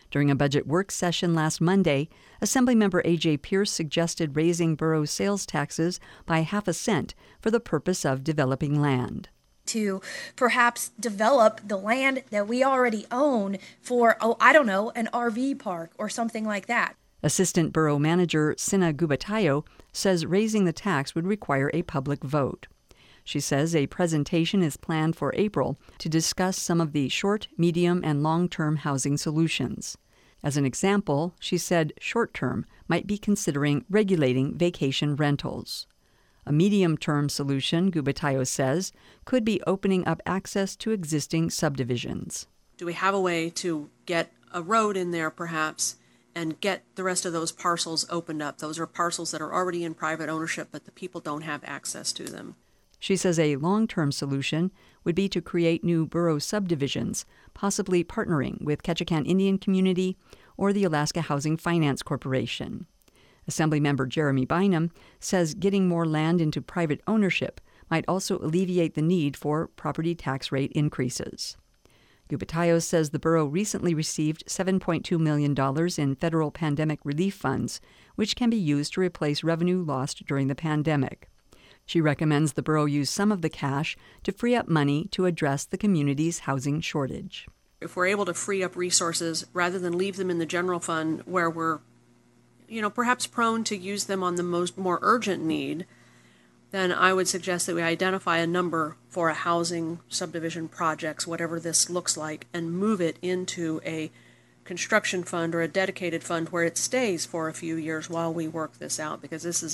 During a budget work session last Monday, Assemblymember A.J. Pierce suggested raising borough sales taxes by half a cent for the purpose of developing land. To perhaps develop the land that we already own for, an RV park or something like that. Assistant Borough Manager Sina Gubatayo says raising the tax would require a public vote. She says a presentation is planned for April to discuss some of the short, medium, and long-term housing solutions. As an example, she said short-term might be considering regulating vacation rentals. A medium-term solution, Gubatayo says, could be opening up access to existing subdivisions. Do we have a way to get a road in there, perhaps, and get the rest of those parcels opened up? Those are parcels that are already in private ownership, but the people don't have access to them. She says a long-term solution would be to create new borough subdivisions, possibly partnering with Ketchikan Indian Community or the Alaska Housing Finance Corporation. Assemblymember Jeremy Bynum says getting more land into private ownership might also alleviate the need for property tax rate increases. Gubatayo says the borough recently received $7.2 million in federal pandemic relief funds, which can be used to replace revenue lost during the pandemic. She recommends the borough use some of the cash to free up money to address the community's housing shortage. If we're able to free up resources rather than leave them in the general fund where we're perhaps prone to use them on the more urgent need, then I would suggest that we identify a number for a housing subdivision projects, whatever this looks like, and move it into a construction fund or a dedicated fund where it stays for a few years while we work this out, because these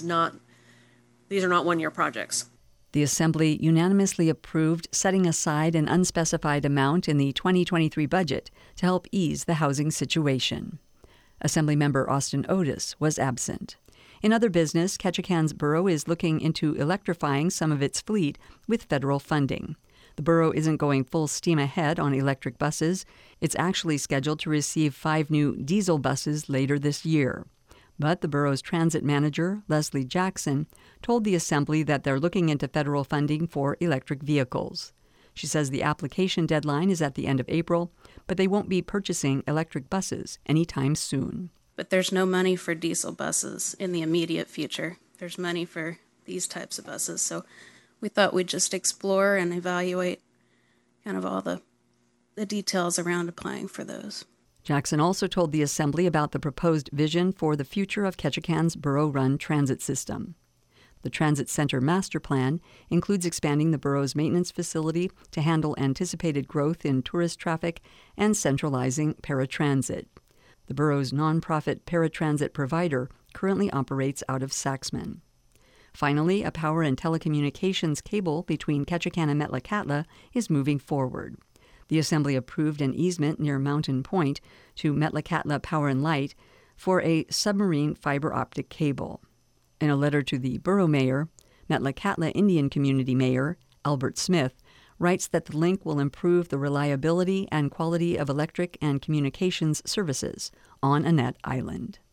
are not one-year projects. The Assembly unanimously approved setting aside an unspecified amount in the 2023 budget to help ease the housing situation. Assemblymember Austin Otis was absent. In other business, Ketchikan's borough is looking into electrifying some of its fleet with federal funding. The borough isn't going full steam ahead on electric buses. It's actually scheduled to receive 5 new diesel buses later this year. But the borough's transit manager, Leslie Jackson, told the Assembly that they're looking into federal funding for electric vehicles. She says the application deadline is at the end of April, but they won't be purchasing electric buses anytime soon. But there's no money for diesel buses in the immediate future. There's money for these types of buses. So we thought we'd just explore and evaluate kind of all the details around applying for those. Jackson also told the Assembly about the proposed vision for the future of Ketchikan's borough-run transit system. The Transit Center Master Plan includes expanding the borough's maintenance facility to handle anticipated growth in tourist traffic and centralizing paratransit. The borough's nonprofit paratransit provider currently operates out of Saxman. Finally, a power and telecommunications cable between Ketchikan and Metlakatla is moving forward. The Assembly approved an easement near Mountain Point to Metlakatla Power and Light for a submarine fiber optic cable. In a letter to the borough mayor, Metlakatla Indian Community Mayor Albert Smith writes that the link will improve the reliability and quality of electric and communications services on Annette Island.